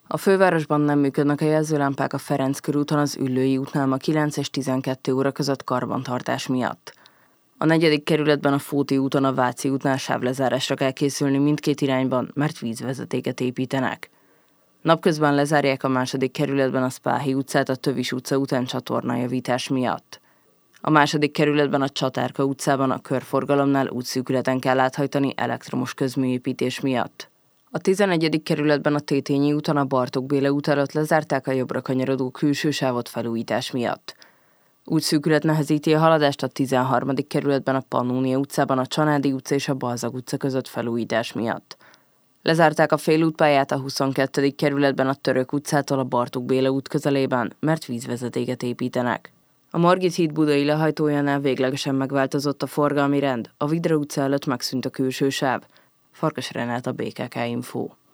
A fővárosban nem működnek a jelzőlámpák a Ferenc körúton, az Üllői útnál ma 9 és 12 óra között karbantartás miatt. A 4. kerületben a Fóti úton a Váci útnál sávlezárásra kell készülni mindkét irányban, mert vízvezetéket építenek. Napközben lezárják a 2. kerületben a Spáhi utcát a Tövis utca után csatornajavítás miatt. A 2. kerületben a Csatárka utcában a körforgalomnál útszűkületen kell áthajtani elektromos közműépítés miatt. A 11. kerületben a Tétényi úton a Bartók Béla út előtt lezárták a jobbra kanyarodó külső sávot felújítás miatt. Útszűkület nehezíti a haladást a 13. kerületben a Pannónia utcában a Csanádi utca és a Balzak utca között felújítás miatt. Lezárták a félútpályát a 22. kerületben a Török utcától a Bartók Béla út közelében, mert vízvezetéket építenek. A Margit híd budai lehajtójánál véglegesen megváltozott a forgalmi rend, a Vidra utca előtt megszűnt a külső sáv. Farkas Renáta, BKK Info.